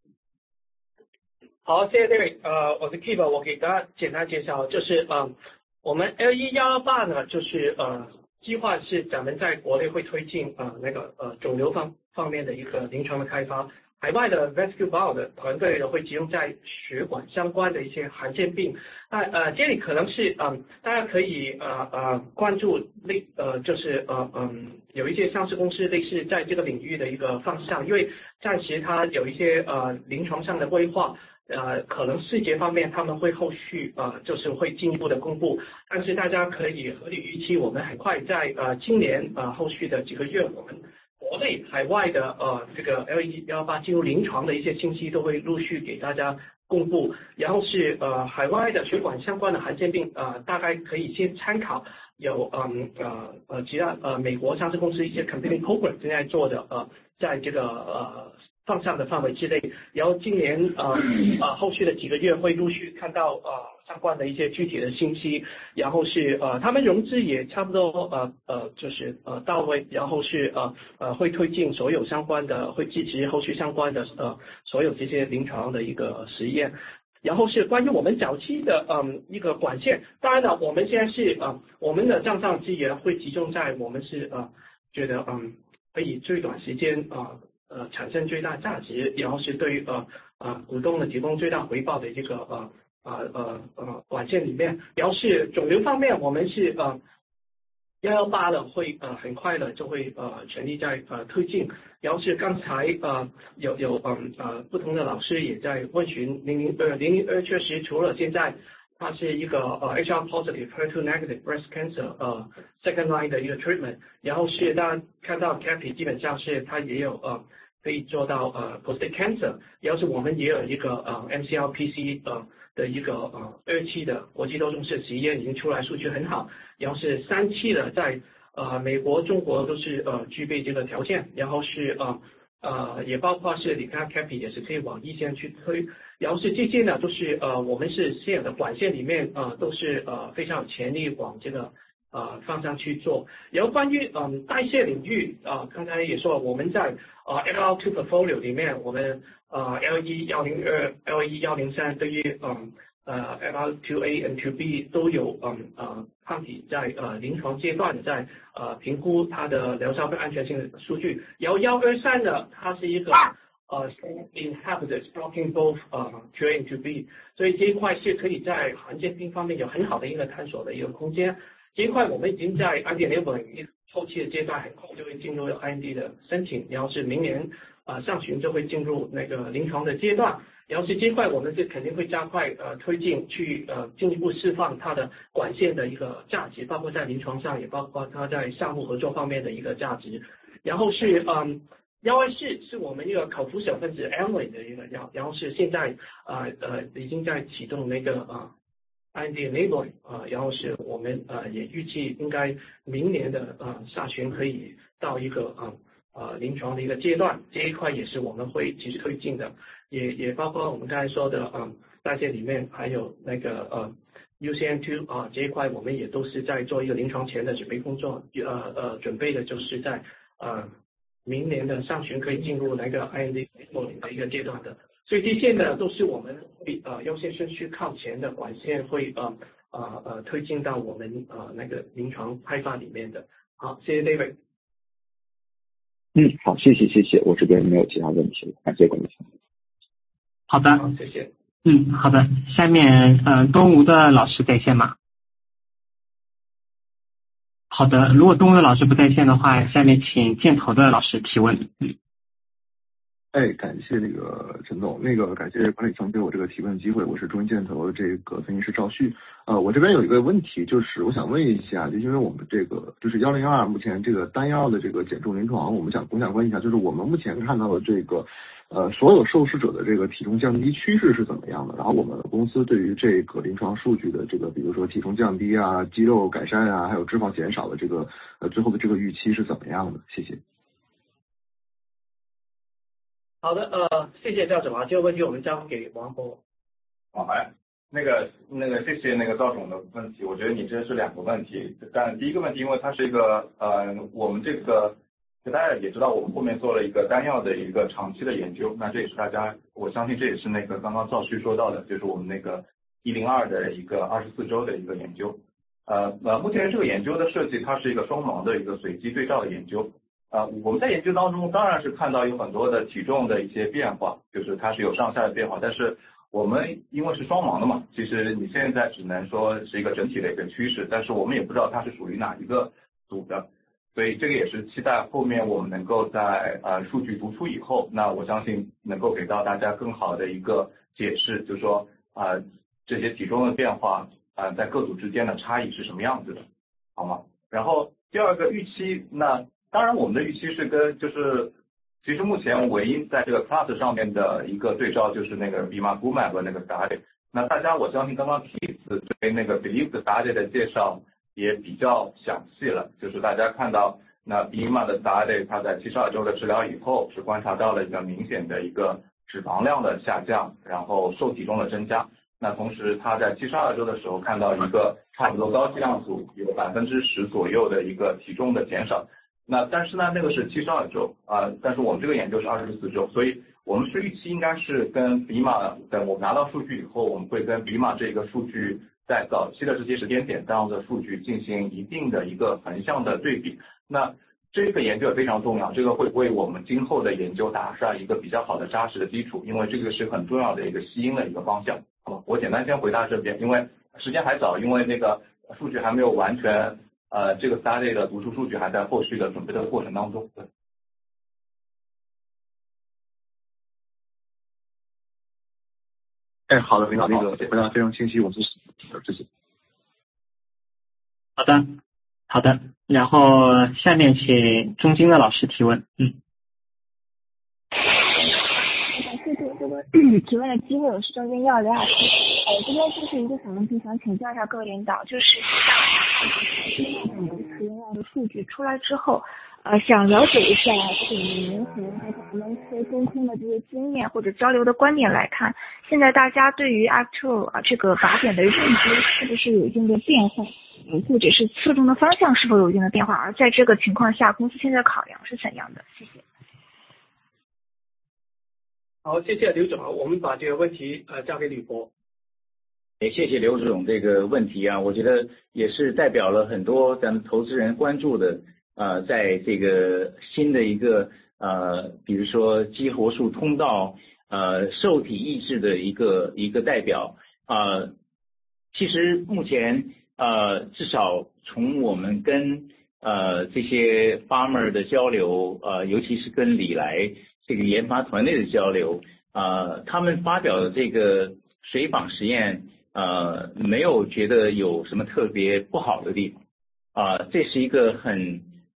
Speaker 2: 好，谢谢 David。我是 Keep， 我给大家简单介绍，就是我们 L118呢，就是计划是咱们在国内会推进肿瘤方面的一个临床的开发。海外的 Rescue Bio 的团队呢会集中在血管相关的一些罕见病。这里可能是大家可以关注有一些上市公司类似在这个领域的一个方向，因为暂时它有一些临床上的规划。可能细节方面他们会后续就是会进一步的公布，但是大家可以合理预期，我们很快在今年后续的几个月，我们国内海外的这个 LE118进入临床的一些信息都会陆续给大家公布，然后是海外的血管相关的罕见病大概可以先参考有其他美国上市公司一些 competing program 正在做的在这个方向的范围之内，然后今年后续的几个月会陆续看到相关的一些具体的信息，然后是他们融资也差不多就是到位，然后是会推进所有相关的，会支持后续相关的所有这些临床的一个实验。然后是关于我们早期的一个管线，当然了，我们现在是我们的账上资源会集中在我们是觉得可以最短时间产生最大价值，然后是对股东的提供最大回报的这个管线里面。然后是肿瘤方面，我们是118的会很快的就会全力在推进。然后是刚才有不同的老师也在问询002确实除了现在它是一个HR positive HER2 negative breast cancer second line 的一个 treatment， 然后是大家看到 CAPI 基本上是它也有可以做到prostate cancer， 然后是我们也有一个MCLPC 的一个2期的国际多中式实验已经出来，数据很好，然后是3期的在美国、中国都是具备这个条件，然后是也包括是你看 CAPI 也是可以往一线去推，然后是这些呢都是我们是现有的管线里面都是非常有潜力往这个方向去做。然后关于代谢领域刚才也说我们在LL2 portfolio 里面，我们LE102、LE103对于LL2A and 2B 都有抗体在临床阶段在评估它的疗效跟安全性的数据。然后123呢，它是一个inhibitors blocking both 2A and 2B， 所以这一块是可以在罕见病方面有很好的一个探索的一个空间。这一块我们已经在 IND enabling 后期的阶段，很快就会进入 IND 的申请，然后是明年上旬就会进入那个临床的阶段。然后是这一块我们是肯定会加快推进去进一步释放它的管线的一个价值，包括在临床上，也包括它在项目合作方面的一个价值。然后是124是我们一个口服小分子 amylin 的一个药，然后是现在已经在启动那个IND enabling 然后是我们也预计应该明年的下旬可以到一个临床的一个阶段，这一块也是我们会继续推进的，也包括我们刚才说的代谢里面还有那个UCN2 这一块我们也都是在做一个临床前的准备工作，准备的就是在明年的上旬可以进入那个 IND enabling 的一个阶段的。所以这些呢都是我们会优先顺序靠前的管线会推进到我们那个临床开发里面的。好，谢谢 David。
Speaker 9: 好，谢谢，我这边没有其他问题了，感谢管理层。
Speaker 1: 好的，
Speaker 2: 好，谢谢。
Speaker 1: 好的，下面东吴的老师在线吗？好的，如果东吴的老师不在线的话，下面请建投的老师提问。
Speaker 10: 感谢那个陈总，感谢管理层给我这个提问机会，我是中信建投的这个分析师赵旭。我这边有一个问题，就是我想问一下，就因为我们这个就是102目前这个单药的这个减重临床，我想问一下，就是我们目前看到的这个所有受试者的这个体重降低趋势是怎么样的？然后我们公司对于这个临床数据的这个，比如说体重降低啊、肌肉改善啊，还有脂肪减少的这个最后的这个预期是怎么样的？谢谢。
Speaker 2: 好的，谢谢赵总这个问题我们交给王博。
Speaker 4: 好呀，那个谢谢那个赵总的问题，我觉得你这是2个问题，但第一个问题，因为它是一个我们这个大家也知道，我们后面做了一个单药的一个长期的研究，那这也是大家，我相信这也是那个刚刚赵旭说到的，就是我们那个102的一个24周的一个研究。 目前这个研究的设计它是一个双盲的一个随机对照的研究。我们在研究当中当然是看到有很多的体重的一些变化，就是它是有上下的变化，但是我们因为是双盲的嘛，其实你现在只能说是一个整体的一个趋势，但是我们也不知道它是属于哪一个组的，所以这个也是期待后面我们能够在数据读出以后，那我相信能够给到大家更好的一个解释，就是说这些体重的变化在各组之间的差异是什么样子的，好吗？然后第二个预期，那当然我们的预期是跟其实目前唯一在这个 class 上面的一个对照就是那个 bimagrumab 和那个 study。那大家我相信刚刚 Keith 对那个 believe study 的介绍也比较详细了，就是大家看到那 bima 的 study 它在72周的治疗以后是观察到了一个明显的一个脂肪量的下降，然后瘦体重的增加。那同时它在72周的时候看到一个差不多高剂量组有10%左右的一个体重的减少。那但是呢，那个是72周但是我们这个研究是24周，所以我们是预期应该是跟 BIMA 等我们拿到数据以后，我们会跟 BIMA 这个数据在早期的这些时间点当中的数据进行一定的一个横向的对比。那这个研究也非常重要，这个会为我们今后的研究打上一个比较好的扎实的基础，因为这个是很重要的一个吸引的一个方向。好吧，我简单先回答这边，因为时间还早，因为那个数据还没有完全这个study的读出数据还在后续的准备的过程当中。
Speaker 10: 好的，领导，那个回答非常清晰，我谢谢。
Speaker 1: 好的，然后下面请中金的老师提问。
Speaker 11: 谢谢这个提问的机会，我是中金药刘老师。这边就是一个小问题，想请教一下各位领导，就是实验药的数据出来之后，想了解一下，就是您和咱们非中空的这些经验或者交流的观点来看，现在大家对于 ACT2 这个靶点的认知是不是有一定的变化，或者是侧重的方向是否有一定的变化？而在这个情况下，公司现在考量是怎样的？谢谢。
Speaker 2: 好，谢谢刘总，我们把这个问题交给吕博。
Speaker 8: 谢谢刘总这个问题啊，我觉得也是代表了很多咱们投资人关注的在这个新的一个比如说激活素通道受体抑制的一个代表其实目前至少从我们跟这些 farmer 的交流尤其是跟李来这个研发团队的交流他们发表的这个水仿实验没有觉得有什么特别不好的地方这是一个很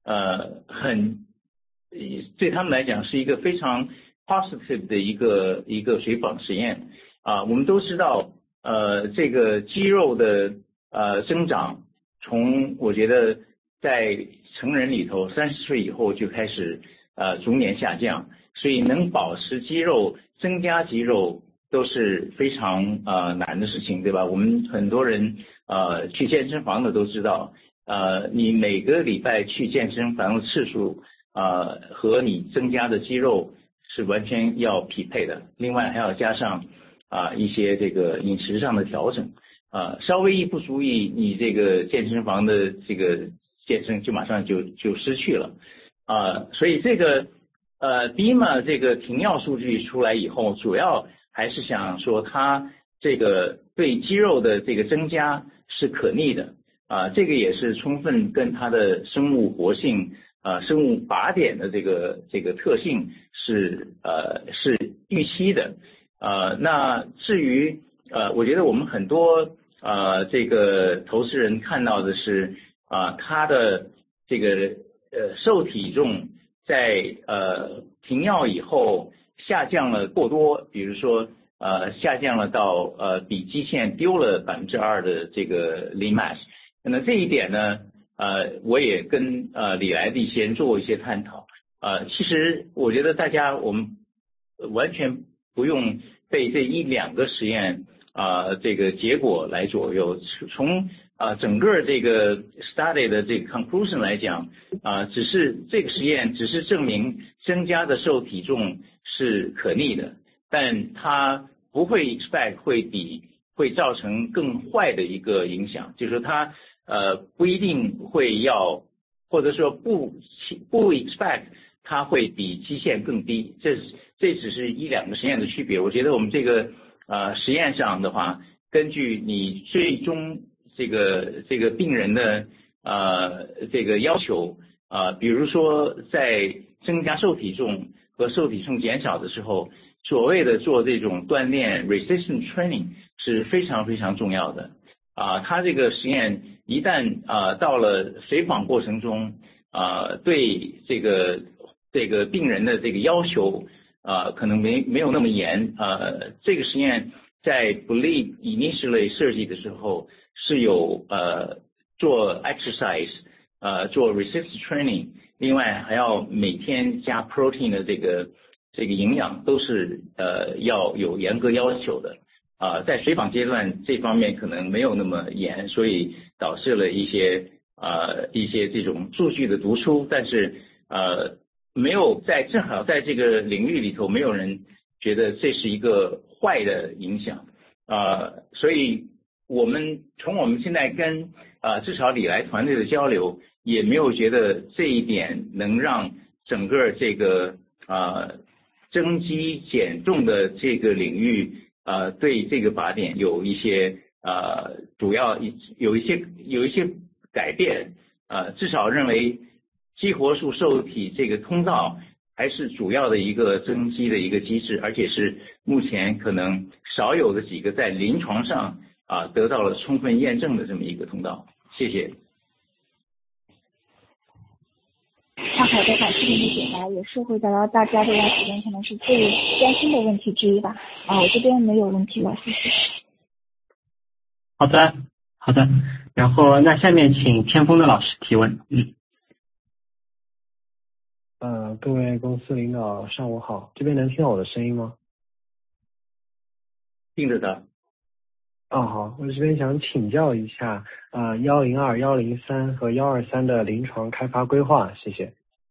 Speaker 8: 对他们来讲是一个非常 positive 的一个水仿实验我们都知道这个肌肉的增长从我觉得在成人里头30岁以后就开始逐年下降，所以能保持肌肉增加肌肉都是非常难的事情，对吧？我们很多人去健身房的都知道你每个礼拜去健身房的次数和你增加的肌肉是完全要匹配的，另外还要加上一些这个饮食上的调整稍微一不注意你这个健身房的这个健身就马上就失去了所以这个BIMA 这个停药数据出来以后，主要还是想说它这个对肌肉的这个增加是可逆的这个也是充分跟它的生物活性生物靶点的这个特性是预期的那至于我觉得我们很多这个投资人看到的是它的这个受体重在停药以后下降了过多，比如说下降了到比基线丢了2%的这个 lean mass。那么这一点呢我也跟李来的一些人做一些探讨其实我觉得我们完全不用被这1-2个实验这个结果来左右，从整个这个 study 的这个 conclusion 来讲只是这个实验只是证明增加的受体重是可逆的，但它不会 expect 会造成更坏的一个影响，就是说它不一定会要，或者说不 expect 它会比基线更低，这只是1-2个实验的区别。我觉得我们这个实验上的话，根据你最终这个病人的这个要求比如说在增加受体重和受体重减少的时候，所谓的做这种锻炼 resistance training 是非常非常重要的它这个实验一旦到了随访过程中对这个病人的这个要求可能没有那么严这个实验在 Believe initially 设计的时候是有做 exercise做 resistance training， 另外还要每天加 protein 的这个营养都是要有严格要求的在随访阶段这方面可能没有那么严，所以导致了一些这种数据的读出，但是没有正好在这个领域里头没有人觉得这是一个坏的影响所以从我们现在跟至少李来团队的交流也没有觉得这一点能让整个这个增肌减重的这个领域对这个靶点有一些主要有一些改变至少认为激活素受体这个通道还是主要的一个增肌的一个机制，而且是目前可能少有的几个在临床上得到了充分验证的这么一个通道。谢谢。
Speaker 11: 好的，感谢您的解答，也是回答到大家这段时间可能是最关心的问题之一吧。我这边没有问题了，谢谢。
Speaker 1: 好的，然后那下面请天风的老师提问。
Speaker 12: 各位公司领导上午好，这边能听到我的声音吗？
Speaker 8: 听着的。
Speaker 12: 好，我这边想请教一下102、103和123的临床开发规划，谢谢。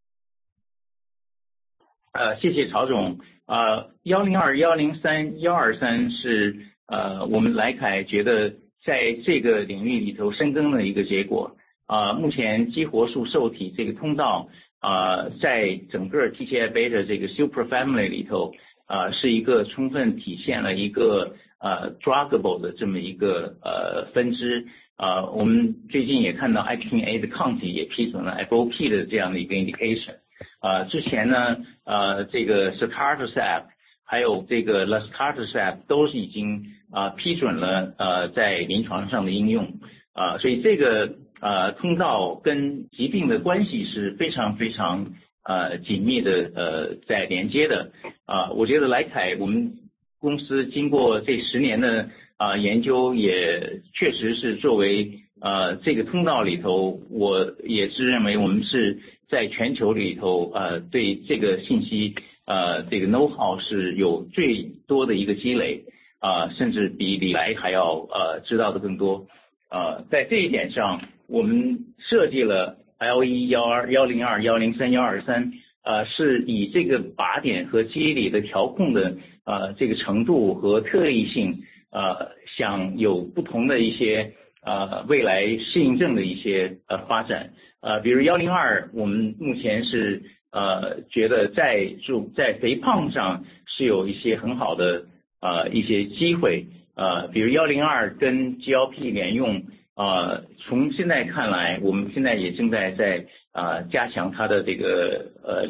Speaker 8: 谢谢曹总。102、103、123是我们莱凯觉得在这个领域里头深耕的一个结果。目前激活素受体这个通道在整个 TGF-beta 的这个 superfamily 里头是一个充分体现了一个druggable 的这么一个分支。我们最近也看到 Actin-A 的抗体也批准了 FOP 的这样的一个 indication。之前呢这个 sotatercept 还有这个 luspatercept 都是已经批准了在临床上的应用。所以这个通道跟疾病的关系是非常非常紧密的在连接的。我觉得莱凯我们公司经过这10年的研究，也确实是作为这个通道里头，我也是认为我们是在全球里头对这个信息这个 know how 是有最多的一个积累甚至比李来还要知道的更多。在这一点上，我们设计了 L1、102、103、123是以这个靶点和机理的调控的这个程度和特异性想有不同的一些未来适应症的一些发展。比如102我们目前是觉得在肥胖上是有一些很好的一些机会。比如102跟 GLP 联用从现在看来，我们现在也正在加强它的这个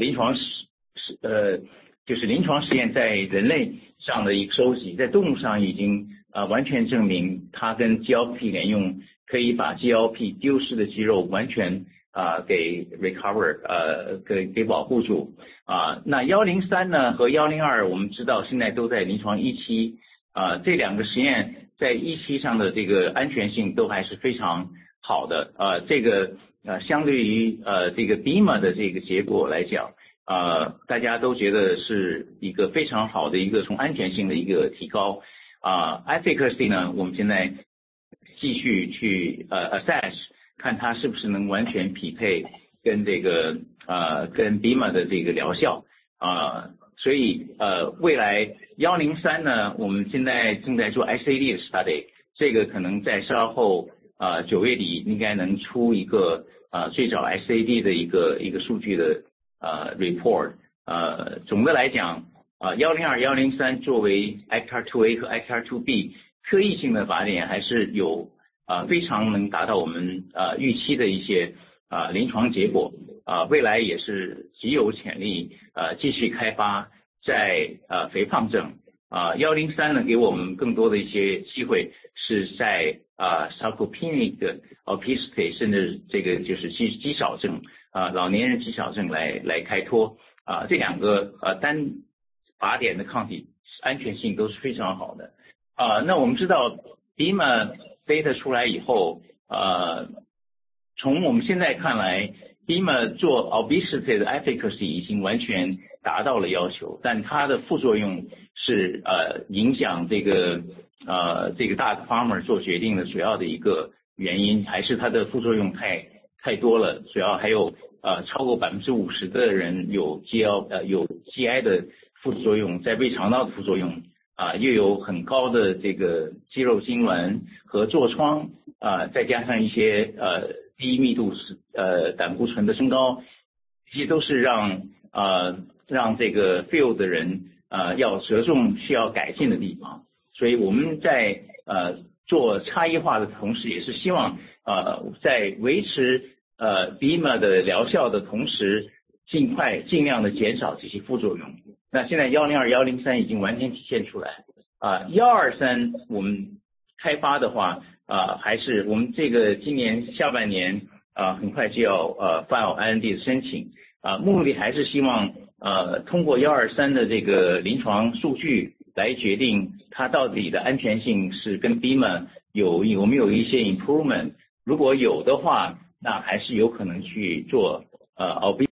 Speaker 8: 就是临床实验在人类上的一个收集，在动物上已经完全证明它跟 GLP 联用可以把 GLP 丢失的肌肉完全给 recover 给保护住。那103呢和102我们知道现在都在临床1期这两个实验在1期上的这个安全性都还是非常好的。这个相对于这个 BIMA 的这个结果来讲大家都觉得是一个非常好的一个从安全性的一个提高。efficacy 呢我们现在继续去assess 看它是不是能完全匹配跟这个跟 BIMA 的这个疗效。所以未来103呢我们现在正在做 SAD 的 study， 这个可能在稍后 9月底应该能出一个最早 SAD 的一个数据的report。总的来讲102、103作为 ACTR2A 和 ACTR2B 特异性的靶点，还是有非常能达到我们预期的一些临床结果。未来也是极有潜力继续开发在肥胖症。103呢给我们更多的一些机会是在sarcopenic obesity， 甚至这个就是肌少症老年人肌少症来开拓。这两个单靶点的抗体安全性都是非常好的。那我们知道 BIMA data 出来以后，从我们现在看来 BIMA 做 obesity 的 efficacy 已经完全达到了要求，但它的副作用是影响这个大 pharma 做决定的主要的一个原因，还是它的副作用太多了，主要还有超过50%的人有 GI 的副作用，在胃肠道的副作用又有很高的这个肌肉痉挛和痤疮再加上一些低密度胆固醇的升高，这些都是让这个 field 的人要着重需要改进的地方。所以我们在做差异化的同时，也是希望在维持BIMA 的疗效的同时，尽量的减少这些副作用。那现在102、103已经完全体现出来。123我们开发的话，还是我们这个今年下半年很快就要file IND 的申请。目的还是希望通过123的这个临床数据来决定它到底的安全性是跟 BIMA 有没有一些 improvement， 如果有的话，那还是有可能去做